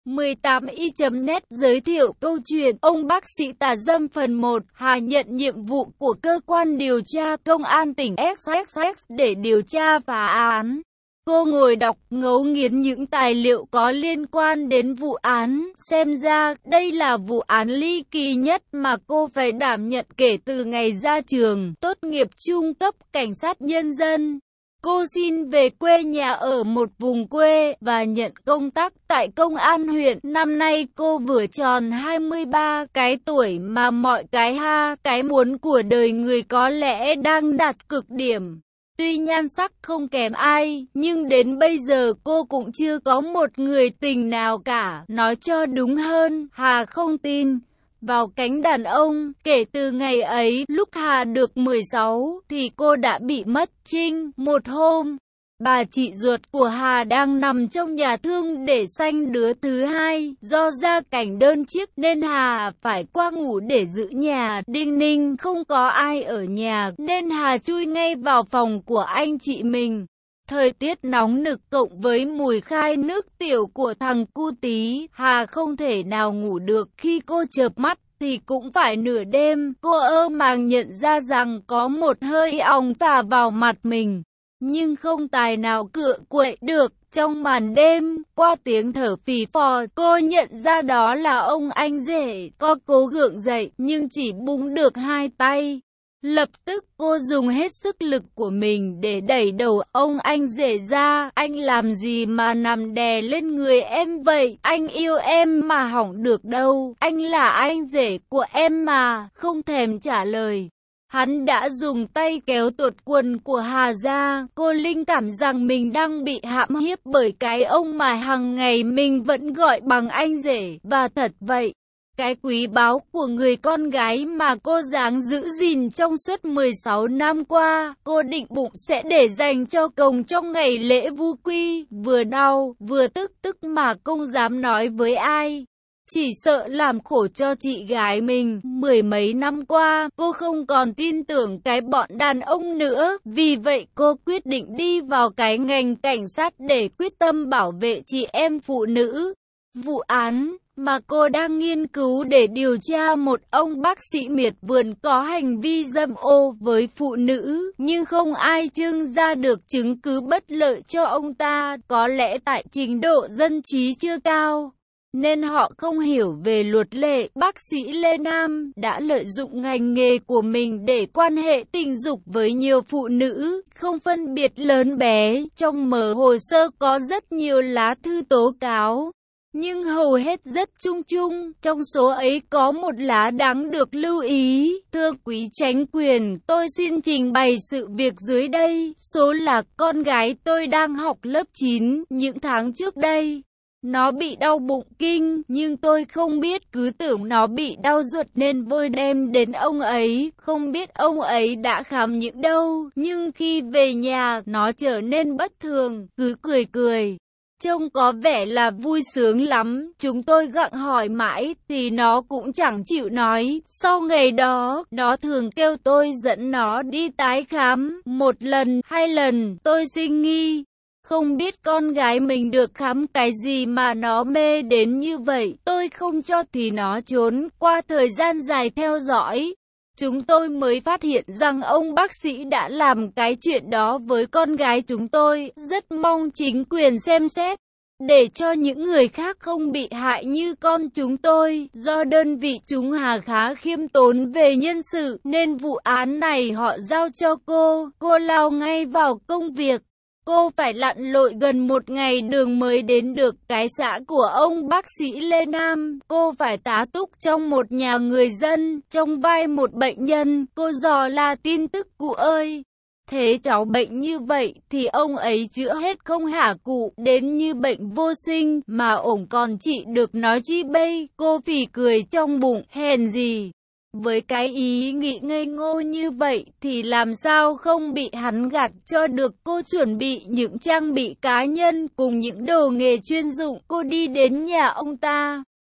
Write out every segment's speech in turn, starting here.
18i.net giới thiệu câu chuyện ông bác sĩ tà dâm phần 1. Hà nhận nhiệm vụ của cơ quan điều tra công an tỉnh XXX để điều tra phá án. Cô ngồi đọc ngấu nghiến những tài liệu có liên quan đến vụ án. Xem ra, đây là vụ án ly kỳ nhất mà cô phải đảm nhận kể từ ngày ra trường, tốt nghiệp trung cấp cảnh sát nhân dân. Cô xin về quê nhà ở một vùng quê và nhận công tác tại công an huyện. Năm nay cô vừa tròn 23 cái tuổi mà mọi cái muốn của đời người có lẽ đang đạt cực điểm. Tuy nhan sắc không kém ai, nhưng đến bây giờ cô cũng chưa có một người tình nào cả. Nói cho đúng hơn, Hà không tin vào cánh đàn ông. Kể từ ngày ấy, lúc Hà được 16, thì cô đã bị mất trinh. Một hôm, bà chị ruột của Hà đang nằm trong nhà thương để sanh đứa thứ hai. Do gia cảnh đơn chiếc nên Hà phải qua ngủ để giữ nhà. Đinh ninh không có ai ở nhà nên Hà chui ngay vào phòng của anh chị mình. Thời tiết nóng nực cộng với mùi khai nước tiểu của thằng cu tí, Hà không thể nào ngủ được. Khi cô chợp mắt thì cũng phải nửa đêm. Cô ơ màng nhận ra rằng có một hơi ong phả vào mặt mình, nhưng không tài nào cựa quậy được. Trong màn đêm, qua tiếng thở phì phò, cô nhận ra đó là ông anh rể. Cô cố gượng dậy nhưng chỉ búng được hai tay. Lập tức cô dùng hết sức lực của mình để đẩy đầu ông anh rể ra. Anh làm gì mà nằm đè lên người em vậy? Anh yêu em mà hỏng được đâu. Anh là anh rể của em mà. Không thèm trả lời, hắn đã dùng tay kéo tuột quần của Hà ra. Cô linh cảm rằng mình đang bị hãm hiếp bởi cái ông mà hàng ngày mình vẫn gọi bằng anh rể. Và thật vậy, cái quý báu của người con gái mà cô dáng giữ gìn trong suốt 16 năm qua, cô định bụng sẽ để dành cho chồng trong ngày lễ vu quy. Vừa đau, vừa tức mà không dám nói với ai, chỉ sợ làm khổ cho chị gái mình. Mười mấy năm qua, cô không còn tin tưởng cái bọn đàn ông nữa. Vì vậy cô quyết định đi vào cái ngành cảnh sát để quyết tâm bảo vệ chị em phụ nữ. Vụ án mà cô đang nghiên cứu để điều tra một ông bác sĩ miệt vườn có hành vi dâm ô với phụ nữ, nhưng không ai trưng ra được chứng cứ bất lợi cho ông ta. Có lẽ tại trình độ dân trí chưa cao, nên họ không hiểu về luật lệ. Bác sĩ Lê Nam đã lợi dụng ngành nghề của mình để quan hệ tình dục với nhiều phụ nữ, không phân biệt lớn bé. Trong mớ hồ sơ có rất nhiều lá thư tố cáo, nhưng hầu hết rất chung chung. Trong số ấy có một lá đáng được lưu ý. Thưa quý chánh quyền, tôi xin trình bày sự việc dưới đây. Số là con gái tôi đang học lớp 9. Những tháng trước đây, nó bị đau bụng kinh, nhưng tôi không biết, cứ tưởng nó bị đau ruột nên vội đem đến ông ấy. Không biết ông ấy đã khám những đâu, nhưng khi về nhà, nó trở nên bất thường, cứ cười. Trông có vẻ là vui sướng lắm. Chúng tôi gặng hỏi mãi thì nó cũng chẳng chịu nói. Sau ngày đó, nó thường kêu tôi dẫn nó đi tái khám. Một lần, hai lần, tôi sinh nghi. Không biết con gái mình được khám cái gì mà nó mê đến như vậy. Tôi không cho thì nó trốn. Qua thời gian dài theo dõi, chúng tôi mới phát hiện rằng ông bác sĩ đã làm cái chuyện đó với con gái chúng tôi. Rất mong chính quyền xem xét, để cho những người khác không bị hại như con chúng tôi. Do đơn vị chúng Hà khá khiêm tốn về nhân sự, nên vụ án này họ giao cho cô. Cô lao ngay vào công việc. Cô phải lặn lội gần một ngày đường mới đến được cái xã của ông bác sĩ Lê Nam. Cô phải tá túc trong một nhà người dân, trong vai một bệnh nhân. Cô dò la tin tức: cụ ơi, thế cháu bệnh như vậy thì ông ấy chữa hết không hả cụ? Đến như bệnh vô sinh mà ổng còn trị được nói chi bây? Cô phì cười trong bụng, hèn gì. Với cái ý nghĩ ngây ngô như vậy thì làm sao không bị hắn gạt cho được. Cô chuẩn bị những trang bị cá nhân cùng những đồ nghề chuyên dụng. Cô đi đến nhà ông ta.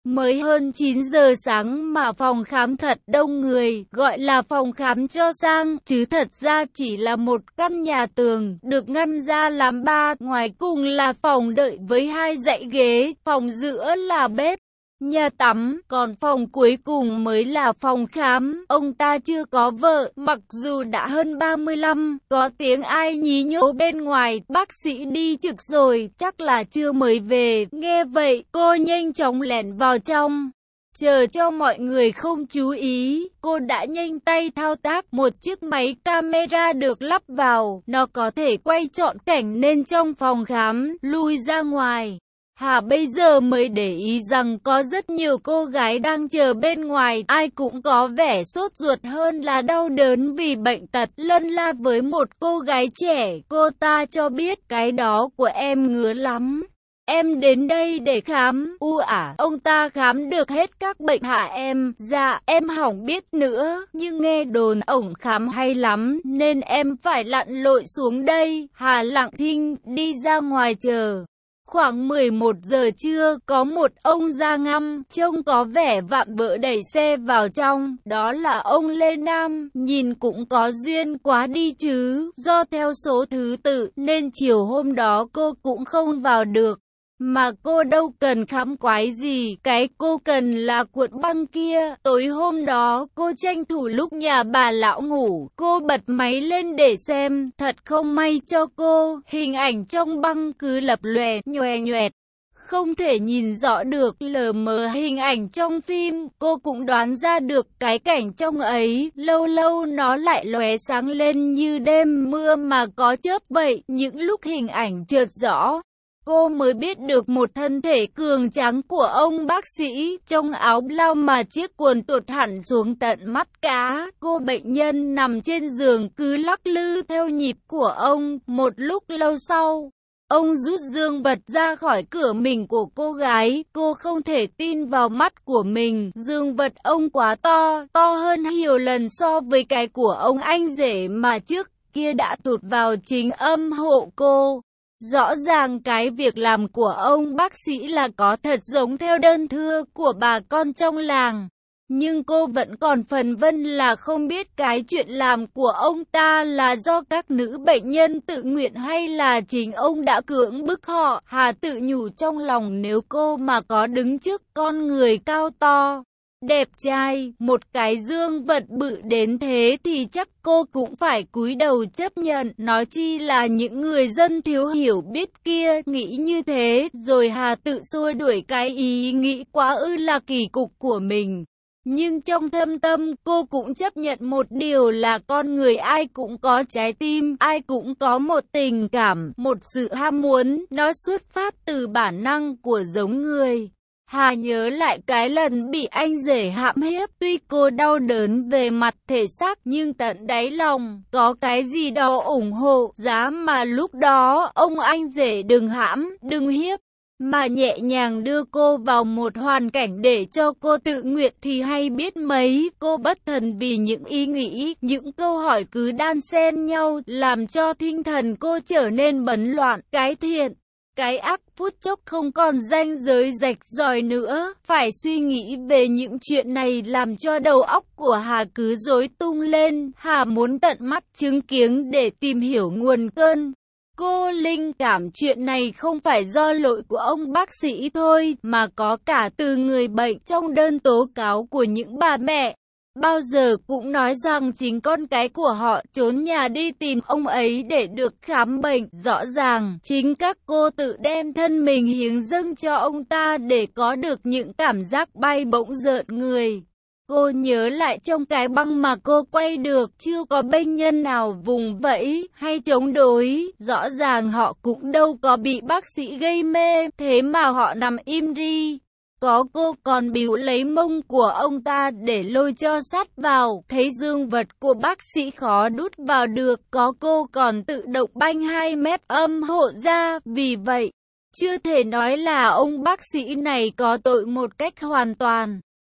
Mới hơn 9 giờ sáng mà phòng khám thật đông người, gọi là phòng khám cho sang, chứ thật ra chỉ là một căn nhà tường, được ngăn ra làm ba, ngoài cùng là phòng đợi với 2 dãy ghế, phòng giữa là bếp, nhà tắm, còn phòng cuối cùng mới là phòng khám. Ông ta chưa có vợ, mặc dù đã hơn 35, có tiếng ai nhí nhố bên ngoài, bác sĩ đi trực rồi, chắc là trưa mới về. Nghe vậy, cô nhanh chóng lẻn vào trong. Chờ cho mọi người không chú ý, cô đã nhanh tay thao tác một chiếc máy camera được lắp vào, nó có thể quay trọn cảnh nên trong phòng khám, lui ra ngoài. Hà bây giờ mới để ý rằng có rất nhiều cô gái đang chờ bên ngoài, ai cũng có vẻ sốt ruột hơn là đau đớn vì bệnh tật. Lân la với một cô gái trẻ, cô ta cho biết cái đó của em ngứa lắm. Em đến đây để khám. Ông ta khám được hết các bệnh hả em? Dạ, em hỏng biết nữa, nhưng nghe đồn ổng khám hay lắm, nên em phải lặn lội xuống đây. Hà lặng thinh, đi ra ngoài chờ. Khoảng 11 giờ trưa, có một ông da ngăm, trông có vẻ vạm vỡ đẩy xe vào trong, đó là ông Lê Nam, nhìn cũng có duyên quá đi chứ, do theo số thứ tự, nên chiều hôm đó cô cũng không vào được. Mà cô đâu cần khám quái gì, cái cô cần là cuộn băng kia. Tối hôm đó, cô tranh thủ lúc nhà bà lão ngủ, cô bật máy lên để xem, thật không may cho cô, hình ảnh trong băng cứ lập lòe, nhòe nhoẹt. Không thể nhìn rõ được, lờ mờ hình ảnh trong phim, cô cũng đoán ra được cái cảnh trong ấy, lâu lâu nó lại lóe sáng lên như đêm mưa mà có chớp vậy, những lúc hình ảnh chợt rõ. Cô mới biết được một thân thể cường tráng của ông bác sĩ, trong áo blau mà chiếc quần tuột hẳn xuống tận mắt cá. Cô bệnh nhân nằm trên giường cứ lắc lư theo nhịp của ông. Một lúc lâu sau, ông rút dương vật ra khỏi cửa mình của cô gái. Cô không thể tin vào mắt của mình. Dương vật ông quá to, to hơn nhiều lần so với cái của ông anh rể mà trước kia đã tụt vào chính âm hộ cô. Rõ ràng cái việc làm của ông bác sĩ là có thật giống theo đơn thưa của bà con trong làng. Nhưng cô vẫn còn phân vân là không biết cái chuyện làm của ông ta là do các nữ bệnh nhân tự nguyện hay là chính ông đã cưỡng bức họ. Hà tự nhủ trong lòng nếu cô mà có đứng trước con người cao to, đẹp trai, một cái dương vật bự đến thế thì chắc cô cũng phải cúi đầu chấp nhận, nói chi là những người dân thiếu hiểu biết kia nghĩ như thế, rồi Hà tự xua đuổi cái ý nghĩ quá ư là kỳ cục của mình. Nhưng trong thâm tâm cô cũng chấp nhận một điều là con người ai cũng có trái tim, ai cũng có một tình cảm, một sự ham muốn, nó xuất phát từ bản năng của giống người. Hà nhớ lại cái lần bị anh rể hãm hiếp, tuy cô đau đớn về mặt thể xác nhưng tận đáy lòng có cái gì đó ủng hộ, giá mà lúc đó ông anh rể đừng hãm, đừng hiếp, mà nhẹ nhàng đưa cô vào một hoàn cảnh để cho cô tự nguyện thì hay biết mấy. Cô bất thần vì những ý nghĩ, những câu hỏi cứ đan xen nhau, làm cho tinh thần cô trở nên bấn loạn, cái thiện, cái ác phút chốc không còn ranh giới rạch ròi nữa. Phải suy nghĩ về những chuyện này làm cho đầu óc của Hà cứ rối tung lên. Hà muốn tận mắt chứng kiến để tìm hiểu nguồn cơn. Cô linh cảm chuyện này không phải do lỗi của ông bác sĩ thôi, mà có cả từ người bệnh. Trong đơn tố cáo của những bà mẹ, bao giờ cũng nói rằng chính con cái của họ trốn nhà đi tìm ông ấy để được khám bệnh. Rõ ràng, chính các cô tự đem thân mình hiến dâng cho ông ta để có được những cảm giác bay bổng rợn người. Cô nhớ lại trong cái băng mà cô quay được, chưa có bệnh nhân nào vùng vẫy hay chống đối. Rõ ràng họ cũng đâu có bị bác sĩ gây mê, thế mà họ nằm im ri. Có cô còn bíu lấy mông của ông ta để lôi cho sát vào, thấy dương vật của bác sĩ khó đút vào được. Có cô còn tự động banh 2 mét âm hộ ra, vì vậy chưa thể nói là ông bác sĩ này có tội một cách hoàn toàn.